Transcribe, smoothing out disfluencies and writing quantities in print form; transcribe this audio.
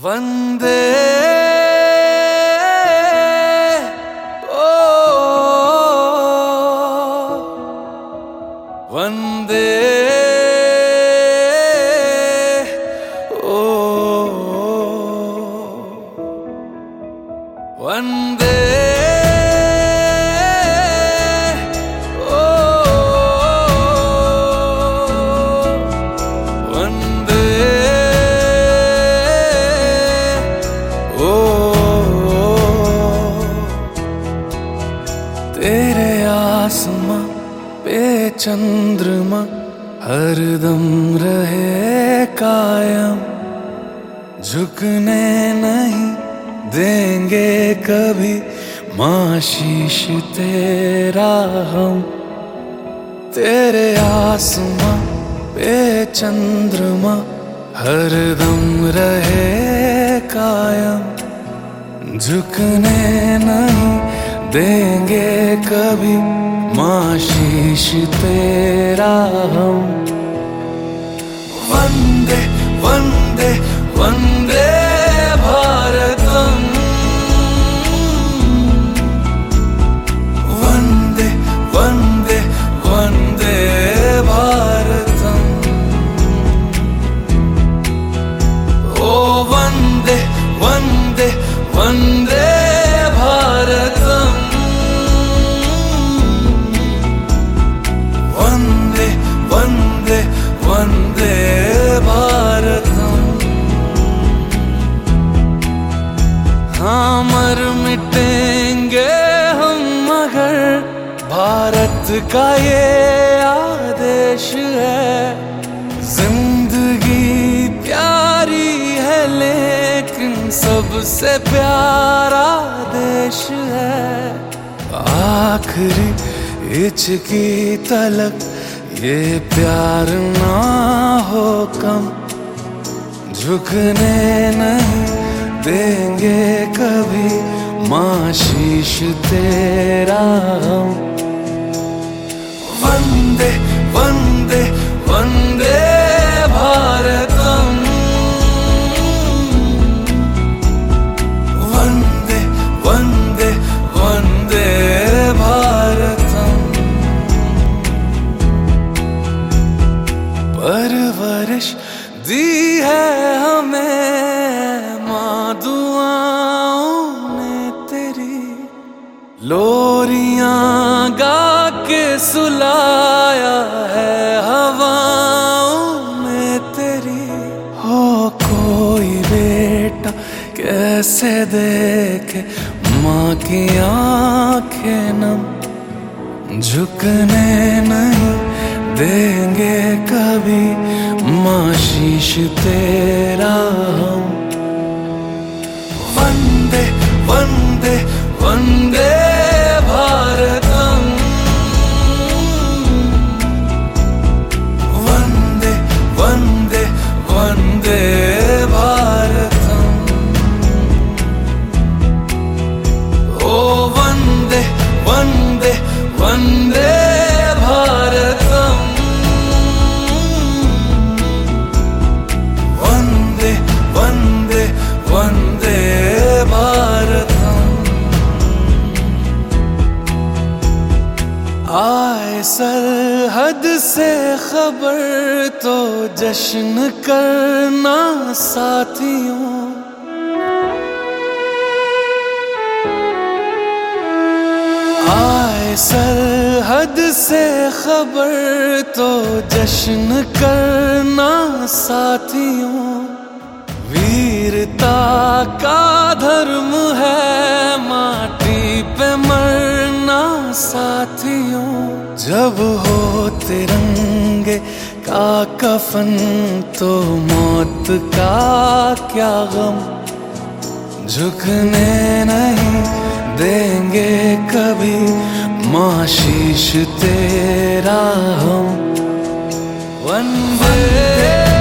वंदे ओ वंदे ओ वंदे ओ वंदे तेरे आसमां पे चंद्रमा हरदम रहे कायम, झुकने नहीं देंगे कभी माँ शीश तेरा हम। तेरे आसमां पे चंद्रमा हरदम रहे कायम, झुकने नहीं देंगे कभी माँ शीश तेरा हम। वंदे वंदे वंदे भारतम, वंदे वंदे वंदे भारतम। ओ वंदे वंदे वंदे भारतम, वंदे वंदे वंदे भारतम। हाँ मर मिटेंगे हम मगर भारत का ये आदेश है। जिंदगी प्यारी है लेकिन सबसे प्यारा देश है। आखिरी हिचकी तलक ये प्यार ना हो कम, झुकने नहीं देंगे कभी माँ शीश तेरा हम। वंदे वंदे वंदे भारतम, वंदे वंदे वंदे भारतम। परवरिश दी है हमें माँ दुआओं ने तेरी, लोरियां गा के सुलाया है हवाओं में तेरी। हो कोई बेटा कैसे देखे माँ की आंखें नम, झुकने नहीं देंगे कभी माँ शीश तेरा हम। वंदे वंदे वंदे भारतम, वंदे वंदे वंदे भारतम। ओ वंदे वंदे वंदे भारतम, वंदे वंदे वंदे भारतम। आए सरहद से खबर तो जश्न करना साथियों, आए सरहद से खबर तो जश्न करना साथियों। वीरता का धर्म है माटी पे मरना साथियों। जब हो तिरंगे का कफन तो मौत का क्या गम, झुकने नहीं देंगे कभी माँ शीश तेरा हम। वंदे